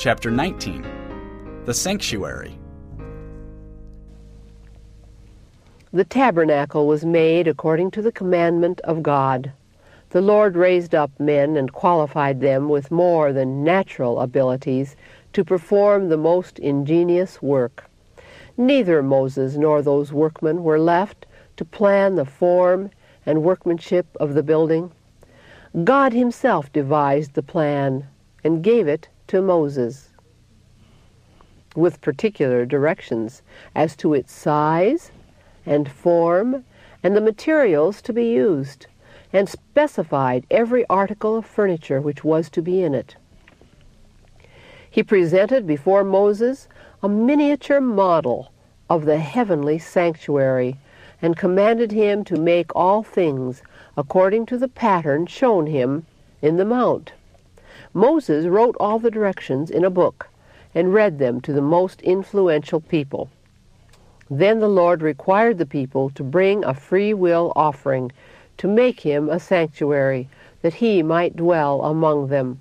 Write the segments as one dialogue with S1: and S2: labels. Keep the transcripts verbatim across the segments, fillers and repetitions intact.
S1: Chapter nineteen. The Sanctuary.
S2: The tabernacle was made according to the commandment of God. The Lord raised up men and qualified them with more than natural abilities to perform the most ingenious work. Neither Moses nor those workmen were left to plan the form and workmanship of the building. God himself devised the plan and gave it to Moses, with particular directions as to its size and form and the materials to be used, and specified every article of furniture which was to be in it. He presented before Moses a miniature model of the heavenly sanctuary, and commanded him to make all things according to the pattern shown him in the mount. Moses wrote all the directions in a book and read them to the most influential people. Then the Lord required the people to bring a free will offering to make him a sanctuary, that he might dwell among them.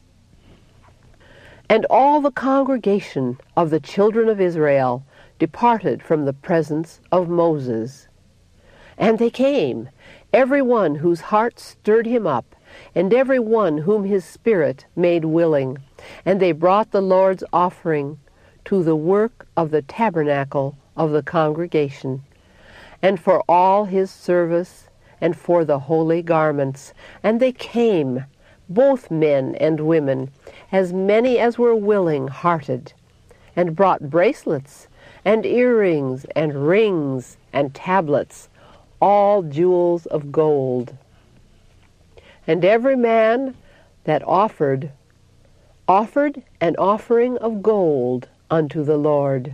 S2: And all the congregation of the children of Israel departed from the presence of Moses. And they came, every one whose heart stirred him up, and every one whom his spirit made willing. And they brought the Lord's offering to the work of the tabernacle of the congregation, and for all his service, and for the holy garments. And they came, both men and women, as many as were willing-hearted, and brought bracelets, and earrings, and rings, and tablets, all jewels of gold. And every man that offered, offered an offering of gold unto the Lord.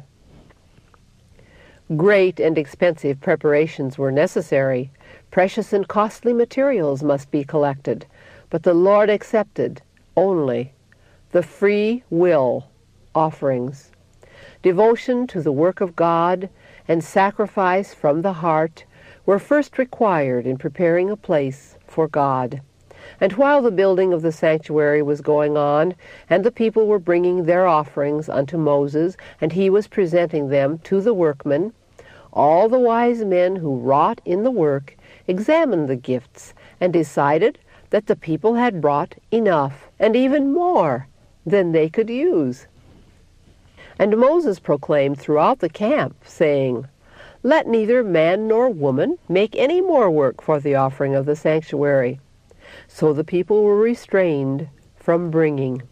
S2: Great and expensive preparations were necessary. Precious and costly materials must be collected, but the Lord accepted only the free will offerings. Devotion to the work of God and sacrifice from the heart were first required in preparing a place for God. And while the building of the sanctuary was going on, and the people were bringing their offerings unto Moses, and he was presenting them to the workmen, all the wise men who wrought in the work examined the gifts and decided that the people had brought enough, and even more, than they could use. And Moses proclaimed throughout the camp, saying, "Let neither man nor woman make any more work for the offering of the sanctuary." So the people were restrained from bringing.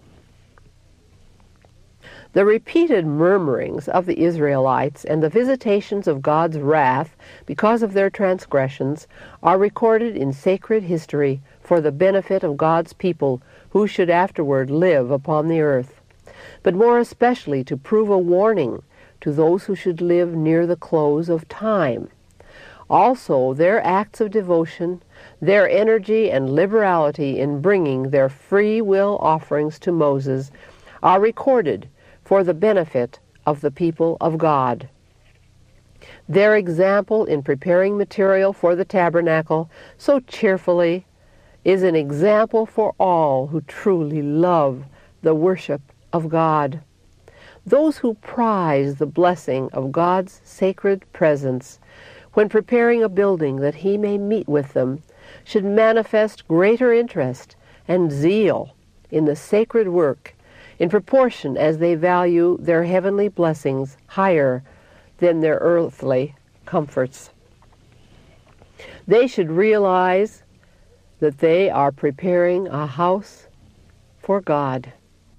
S2: The repeated murmurings of the Israelites and the visitations of God's wrath because of their transgressions are recorded in sacred history for the benefit of God's people who should afterward live upon the earth, but more especially to prove a warning to those who should live near the close of time. Also, their acts of devotion, their energy and liberality in bringing their free will offerings to Moses are recorded for the benefit of the people of God. Their example in preparing material for the tabernacle so cheerfully is an example for all who truly love the worship of God. Those who prize the blessing of God's sacred presence when preparing a building that he may meet with them should manifest greater interest and zeal in the sacred work in proportion as they value their heavenly blessings higher than their earthly comforts. They should realize that they are preparing a house for God.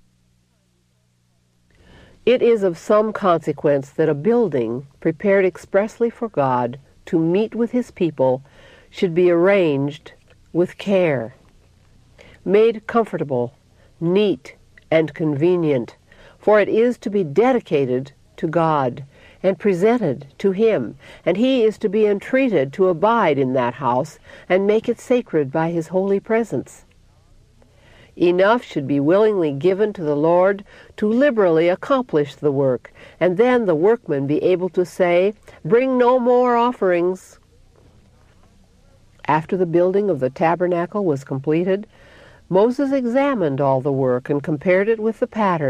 S2: It is of some consequence that a building prepared expressly for God to meet with his people should be arranged with care, made comfortable, neat, and convenient, for it is to be dedicated to God and presented to him, and he is to be entreated to abide in that house and make it sacred by his holy presence. Enough should be willingly given to the Lord to liberally accomplish the work, and then the workman be able to say, "Bring no more offerings." After the building of the tabernacle was completed, Moses examined all the work and compared it with the pattern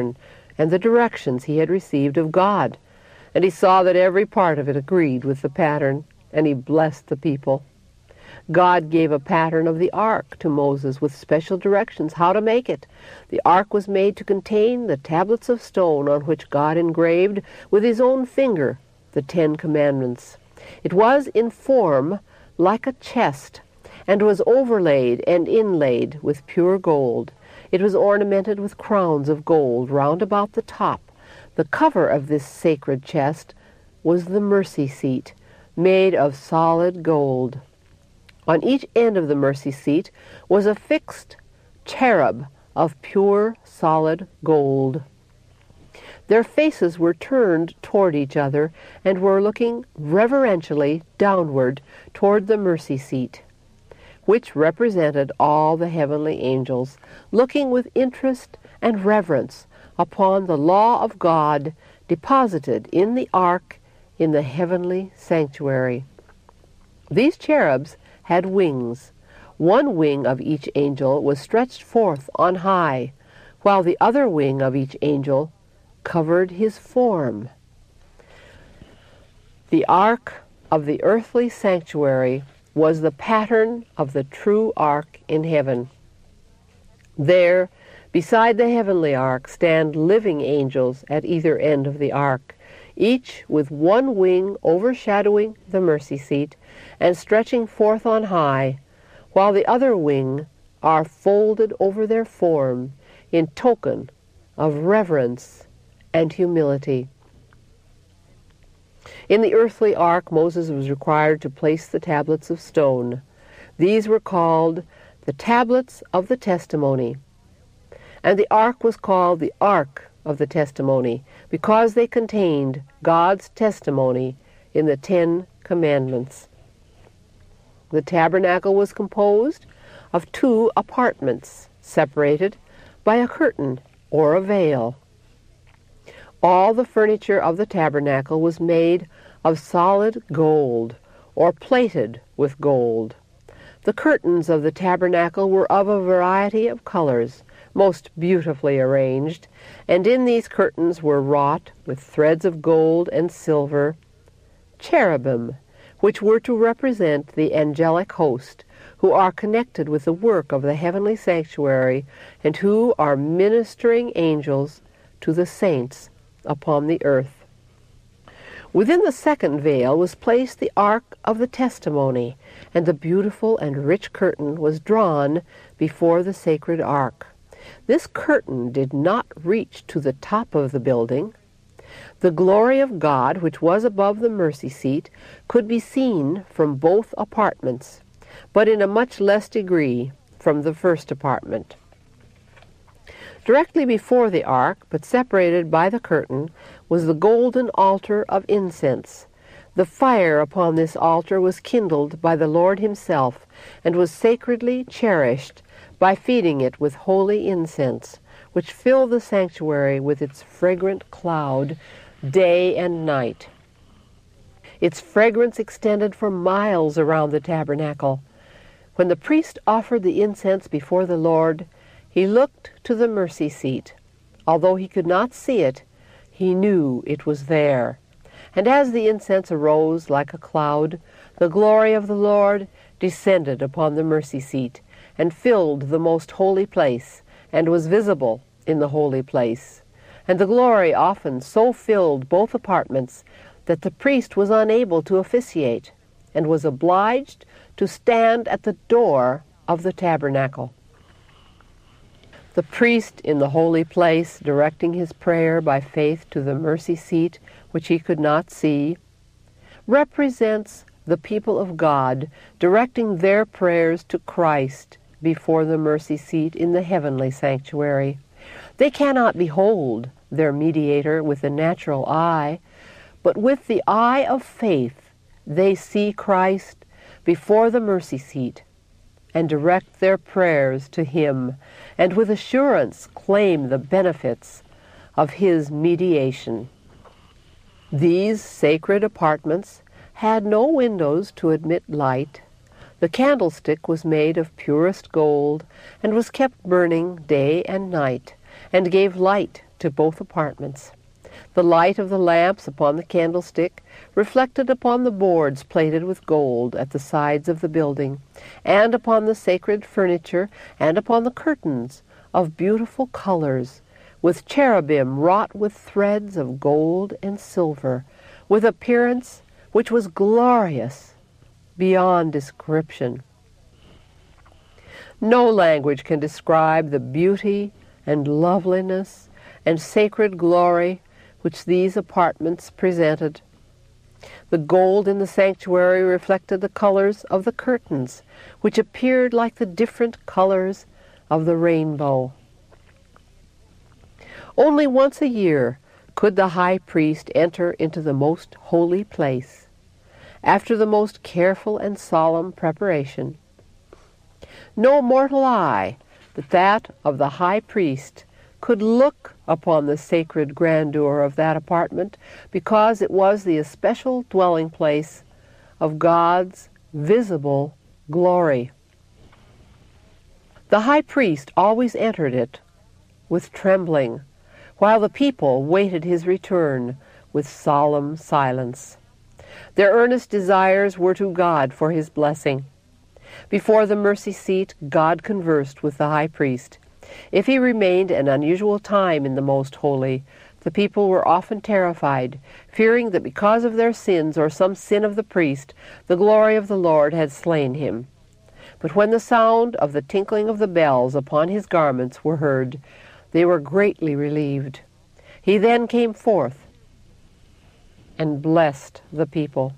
S2: and the directions he had received of God. And he saw that every part of it agreed with the pattern, and he blessed the people. God gave a pattern of the ark to Moses with special directions how to make it. The ark was made to contain the tablets of stone on which God engraved with his own finger the Ten Commandments. It was in form like a chest, and was overlaid and inlaid with pure gold. It was ornamented with crowns of gold round about the top. The cover of this sacred chest was the mercy seat, made of solid gold. On each end of the mercy seat was a fixed cherub of pure solid gold. Their faces were turned toward each other and were looking reverentially downward toward the mercy seat, which represented all the heavenly angels, looking with interest and reverence upon the law of God deposited in the ark in the heavenly sanctuary. These cherubs had wings. One wing of each angel was stretched forth on high, while the other wing of each angel covered his form. The ark of the earthly sanctuary was the pattern of the true ark in heaven. There, beside the heavenly ark, stand living angels at either end of the ark, each with one wing overshadowing the mercy seat and stretching forth on high, while the other wing are folded over their form in token of reverence and humility. In the earthly ark, Moses was required to place the tablets of stone. These were called the tablets of the testimony, and the ark was called the ark of the testimony because they contained God's testimony in the Ten Commandments. The tabernacle was composed of two apartments separated by a curtain or a veil. All the furniture of the tabernacle was made of solid gold or plated with gold. The curtains of the tabernacle were of a variety of colors, most beautifully arranged, and in these curtains were wrought with threads of gold and silver cherubim, which were to represent the angelic host, who are connected with the work of the heavenly sanctuary and who are ministering angels to the saints upon the earth. Within the second veil was placed the ark of the testimony, and the beautiful and rich curtain was drawn before the sacred ark. This curtain did not reach to the top of the building. The glory of God, which was above the mercy seat, could be seen from both apartments, but in a much less degree from the first apartment. Directly before the ark, but separated by the curtain, was the golden altar of incense. The fire upon this altar was kindled by the Lord himself, and was sacredly cherished by feeding it with holy incense, which filled the sanctuary with its fragrant cloud day and night. Its fragrance extended for miles around the tabernacle. When the priest offered the incense before the Lord, he looked to the mercy seat. Although he could not see it, he knew it was there. And as the incense arose like a cloud, the glory of the Lord descended upon the mercy seat and filled the most holy place, and was visible in the holy place. And the glory often so filled both apartments that the priest was unable to officiate, and was obliged to stand at the door of the tabernacle. The priest in the holy place, directing his prayer by faith to the mercy seat, which he could not see, represents the people of God directing their prayers to Christ before the mercy seat in the heavenly sanctuary. They cannot behold their mediator with the natural eye, but with the eye of faith they see Christ before the mercy seat and direct their prayers to him, and with assurance claim the benefits of his mediation. These sacred apartments had no windows to admit light. The candlestick was made of purest gold, and was kept burning day and night, and gave light to both apartments. The light of the lamps upon the candlestick reflected upon the boards plated with gold at the sides of the building, and upon the sacred furniture, and upon the curtains of beautiful colors, with cherubim wrought with threads of gold and silver, with appearance which was glorious beyond description. No language can describe the beauty and loveliness and sacred glory which these apartments presented. The gold in the sanctuary reflected the colors of the curtains, which appeared like the different colors of the rainbow. Only once a year could the high priest enter into the most holy place, after the most careful and solemn preparation. No mortal eye but that of the high priest could look upon the sacred grandeur of that apartment, because it was the especial dwelling place of God's visible glory. The high priest always entered it with trembling, while the people waited his return with solemn silence. Their earnest desires were to God for his blessing. Before the mercy seat, God conversed with the high priest. If he remained an unusual time in the most holy, the people were often terrified, fearing that because of their sins or some sin of the priest, the glory of the Lord had slain him. But when the sound of the tinkling of the bells upon his garments were heard, they were greatly relieved. He then came forth and blessed the people.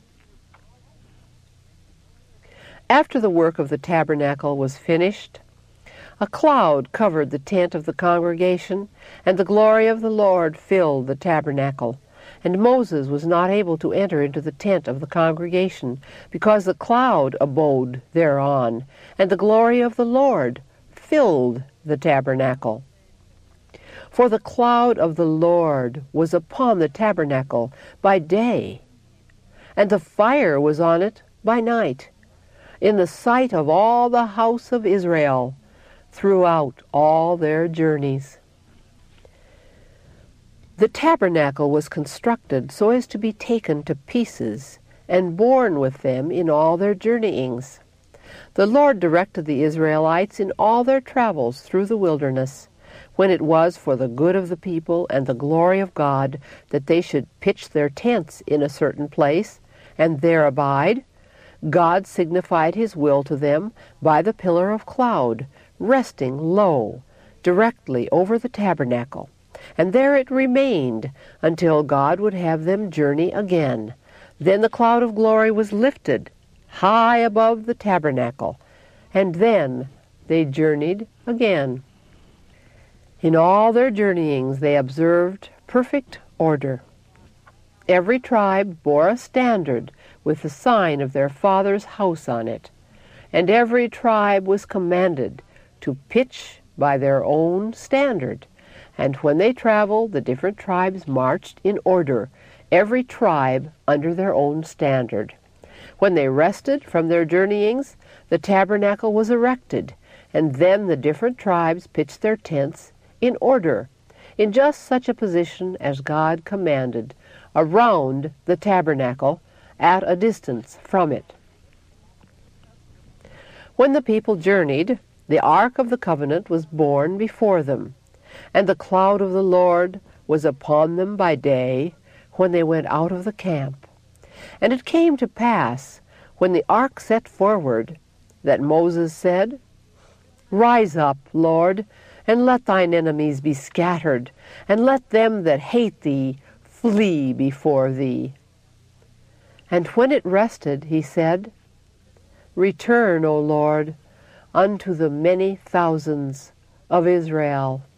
S2: After the work of the tabernacle was finished, a cloud covered the tent of the congregation, and the glory of the Lord filled the tabernacle. And Moses was not able to enter into the tent of the congregation, because the cloud abode thereon, and the glory of the Lord filled the tabernacle. For the cloud of the Lord was upon the tabernacle by day, and the fire was on it by night, in the sight of all the house of Israel, throughout all their journeys. The tabernacle was constructed so as to be taken to pieces and borne with them in all their journeyings. The Lord directed the Israelites in all their travels through the wilderness, when it was for the good of the people and the glory of God that they should pitch their tents in a certain place and there abide. God signified his will to them by the pillar of cloud, resting low, directly over the tabernacle, and there it remained until God would have them journey again. Then the cloud of glory was lifted high above the tabernacle, and then they journeyed again. In all their journeyings they observed perfect order. Every tribe bore a standard with the sign of their father's house on it, and every tribe was commanded to pitch by their own standard. And when they traveled, the different tribes marched in order, every tribe under their own standard. When they rested from their journeyings, the tabernacle was erected, and then the different tribes pitched their tents in order, in just such a position as God commanded, around the tabernacle, at a distance from it. When the people journeyed, the Ark of the Covenant was borne before them, and the cloud of the Lord was upon them by day when they went out of the camp. And it came to pass, when the ark set forward, that Moses said, Rise up, Lord, and let thine enemies be scattered, and let them that hate thee flee before thee. And when it rested, he said, Return, O Lord, unto the many thousands of Israel.